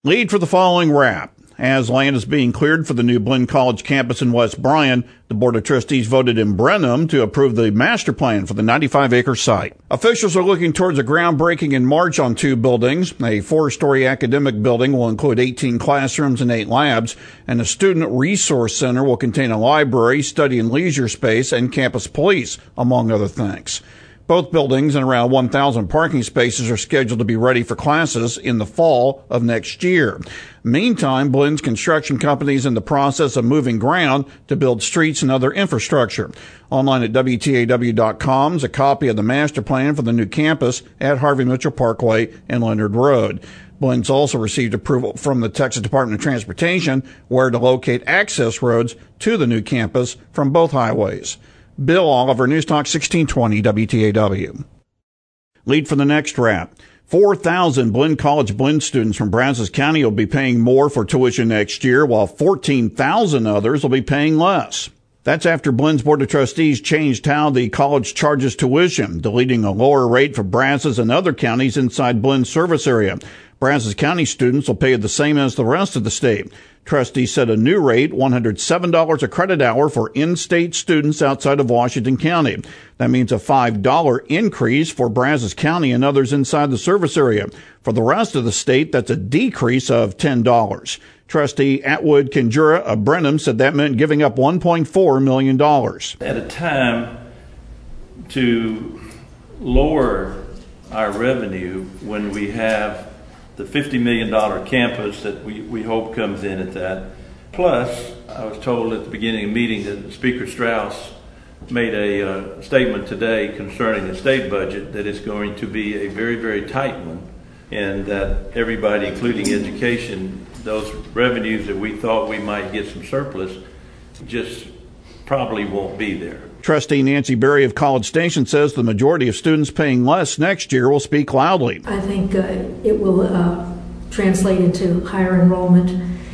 Lead for the following wrap. As land is being cleared for the new Blinn College campus in West Bryan, the Board of Trustees voted in Brenham to approve the master plan for the 95-acre site. Officials are looking towards a groundbreaking in March on two buildings. A 4-story academic building will include 18 classrooms and 8 labs, and a student resource center will contain a library, study and leisure space, and campus police, among other things. Both buildings and around 1,000 parking spaces are scheduled to be ready for classes in the fall of next year. Meantime, Blinn's construction company is in the process of moving ground to build streets and other infrastructure. Online at WTAW.com is a copy of the master plan for the new campus at Harvey Mitchell Parkway and Leonard Road. Blinn's also received approval from the Texas Department of Transportation where to locate access roads to the new campus from both highways. Bill Oliver, News Talk 1620 WTAW. Lead for the next wrap. 4,000 Blinn College Blinn students from Brazos County will be paying more for tuition next year, while 14,000 others will be paying less. That's after Blinn's Board of Trustees changed how the college charges tuition, deleting a lower rate for Brazos and other counties inside Blinn's service area. Brazos County students will pay the same as the rest of the state. Trustees set a new rate, $107 a credit hour for in-state students outside of Washington County. That means a $5 increase for Brazos County and others inside the service area. For the rest of the state, that's a decrease of $10. Trustee Atwood Kinjura of Brenham said that meant giving up $1.4 million. At a time to lower our revenue when we have the $50 million campus that we hope comes in at that. Plus, I was told at the beginning of the meeting that Speaker Strauss made a statement today concerning the state budget that is going to be a very, very tight one, and that everybody, including education, those revenues that we thought we might get some surplus just probably won't be there. Trustee Nancy Berry of College Station says the majority of students paying less next year will speak loudly. I think it will translate into higher enrollment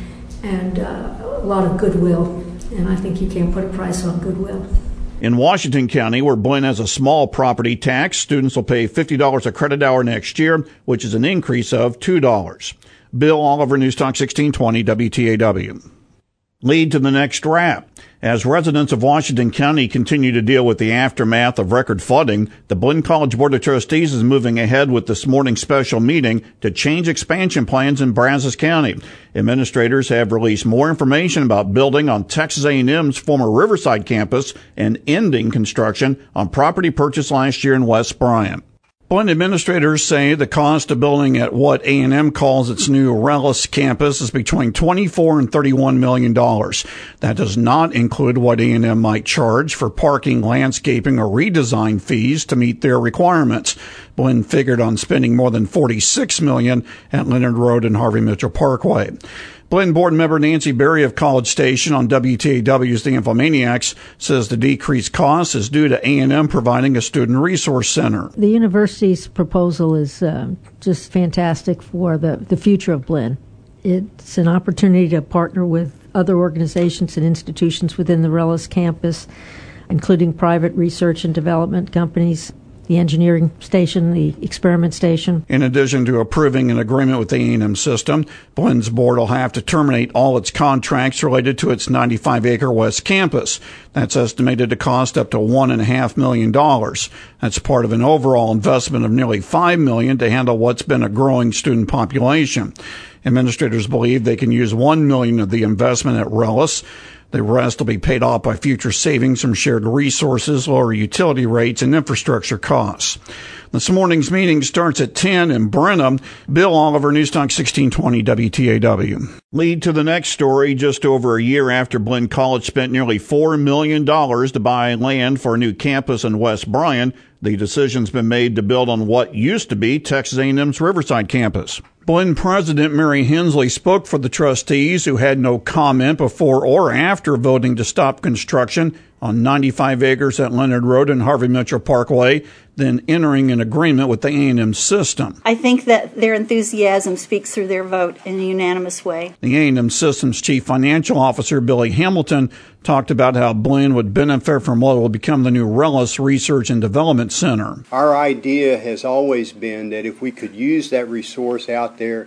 and a lot of goodwill, and I think you can't put a price on goodwill. In Washington County, where Blinn has a small property tax, students will pay $50 a credit hour next year, which is an increase of $2. Bill Oliver, News Talk 1620 WTAW. Lead to the next wrap. As residents of Washington County continue to deal with the aftermath of record flooding, the Blinn College Board of Trustees is moving ahead with this morning's special meeting to change expansion plans in Brazos County. Administrators have released more information about building on Texas A&M's former Riverside campus and ending construction on property purchased last year in West Bryan. Blinn administrators say the cost of building at what A&M calls its new Rellis campus is between $24 and $31 million. That does not include what A&M might charge for parking, landscaping, or redesign fees to meet their requirements. Blinn figured on spending more than $46 million at Leonard Road and Harvey Mitchell Parkway. Blinn board member Nancy Berry of College Station on WTAW's The Infomaniacs says the decreased cost is due to A&M providing a student resource center. The university's proposal is just fantastic for the future of Blinn. It's an opportunity to partner with other organizations and institutions within the Rellis campus, including private research and development companies, the engineering station, the experiment station. In addition to approving an agreement with the A&M system, Blinn's board will have to terminate all its contracts related to its 95-acre West campus. That's estimated to cost up to $1.5 million. That's part of an overall investment of nearly $5 million to handle what's been a growing student population. Administrators believe they can use $1 million of the investment at Rellis. The rest will be paid off by future savings from shared resources, lower utility rates, and infrastructure costs. This morning's meeting starts at 10 in Brenham. Bill Oliver, News Talk 1620 WTAW. Lead to the next story. Just over a year after Blinn College spent nearly $4 million to buy land for a new campus in West Bryan, the decision's been made to build on what used to be Texas A&M's Riverside campus. Blinn President Mary Hensley spoke for the trustees, who had no comment before or after voting to stop construction on 95 acres at Leonard Road and Harvey Mitchell Parkway, then entering an agreement with the A&M system. I think that their enthusiasm speaks through their vote in a unanimous way. The A&M system's chief financial officer, Billy Hamilton, talked about how Blinn would benefit from what will become the new Rellis Research and Development Center. Our idea has always been that if we could use that resource out there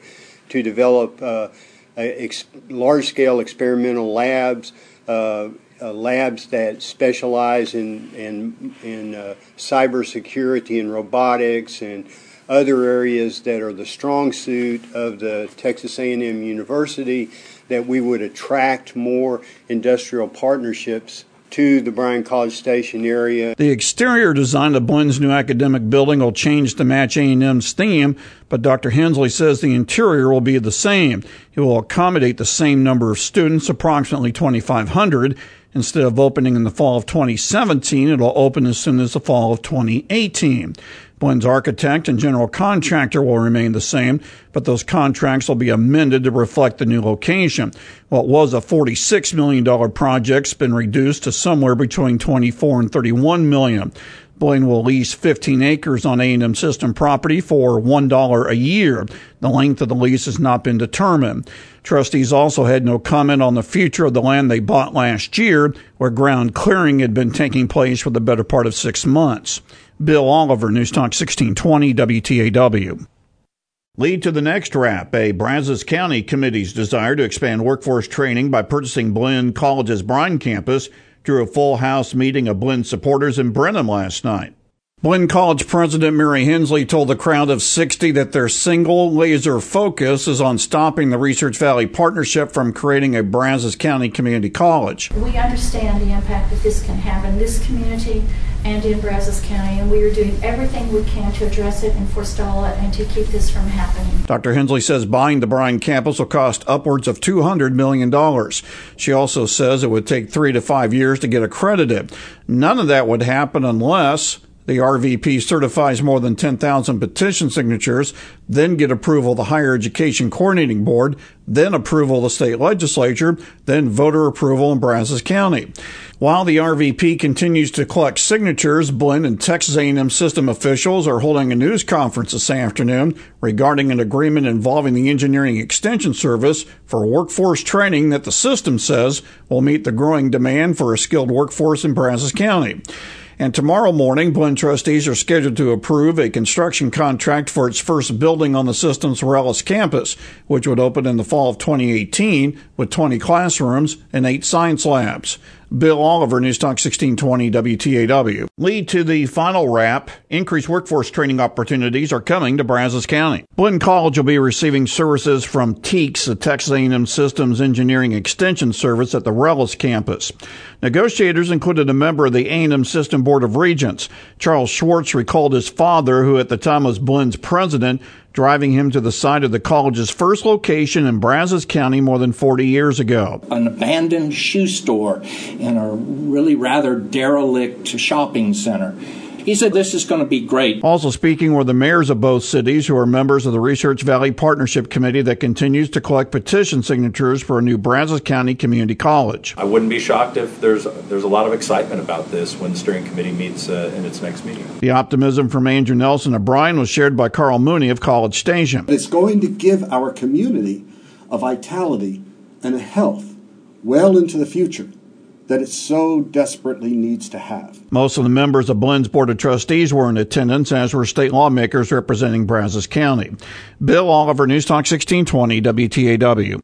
to develop large-scale experimental labs, labs that specialize in cybersecurity and robotics and other areas that are the strong suit of the Texas A&M University, that we would attract more industrial partnerships to the Bryan College Station area. The exterior design of Blenn's new academic building will change to match A&M's theme, but Dr. Hensley says the interior will be the same. It will accommodate the same number of students, approximately 2,500. Instead of opening in the fall of 2017, it'll open as soon as the fall of 2018. Blenn's architect and general contractor will remain the same, but those contracts will be amended to reflect the new location. What was a $46 million project has been reduced to somewhere between $24 and $31 million. Blenn will lease 15 acres on A&M system property for $1 a year. The length of the lease has not been determined. Trustees also had no comment on the future of the land they bought last year, where ground clearing had been taking place for the better part of 6 months. Bill Oliver, News Talk 1620 WTAW. Lead to the next wrap. A Brazos County committee's desire to expand workforce training by purchasing Blinn College's Bryan campus drew a full house meeting of Blinn supporters in Brenham last night. Blinn College President Mary Hensley told the crowd of 60 that their single laser focus is on stopping the Research Valley Partnership from creating a Brazos County community college. We understand the impact that this can have in this community and in Brazos County, and we are doing everything we can to address it and forestall it and to keep this from happening. Dr. Hensley says buying the Bryan campus will cost upwards of $200 million. She also says it would take 3 to 5 years to get accredited. None of that would happen unless the RVP certifies more than 10,000 petition signatures, then get approval of the Higher Education Coordinating Board, then approval of the state legislature, then voter approval in Brazos County. While the RVP continues to collect signatures, Blinn and Texas A&M system officials are holding a news conference this afternoon regarding an agreement involving the Engineering Extension Service for workforce training that the system says will meet the growing demand for a skilled workforce in Brazos County. And tomorrow morning, Blinn trustees are scheduled to approve a construction contract for its first building on the system's Morelos campus, which would open in the fall of 2018 with 20 classrooms and 8 science labs. Bill Oliver, News Talk 1620 WTAW. Lead to the final wrap. Increased workforce training opportunities are coming to Brazos County. Blinn College will be receiving services from TEACS, the Texas A&M Systems Engineering Extension Service at the Morelos campus. Negotiators included a member of the A&M System Board of Regents. Charles Schwartz recalled his father, who at the time was Blinn's president, driving him to the site of the college's first location in Brazos County more than 40 years ago. An abandoned shoe store in a really rather derelict shopping center. He said this is going to be great. Also speaking were the mayors of both cities, who are members of the Research Valley Partnership Committee that continues to collect petition signatures for a new Brazos County Community College. I wouldn't be shocked if there's a lot of excitement about this when the steering committee meets in its next meeting. The optimism from Andrew Nelson of Bryan was shared by Carl Mooney of College Station. It's going to give our community a vitality and a health well into the future that it so desperately needs to have. Most of the members of Blinn's Board of Trustees were in attendance, as were state lawmakers representing Brazos County. Bill Oliver, News Talk 1620 WTAW.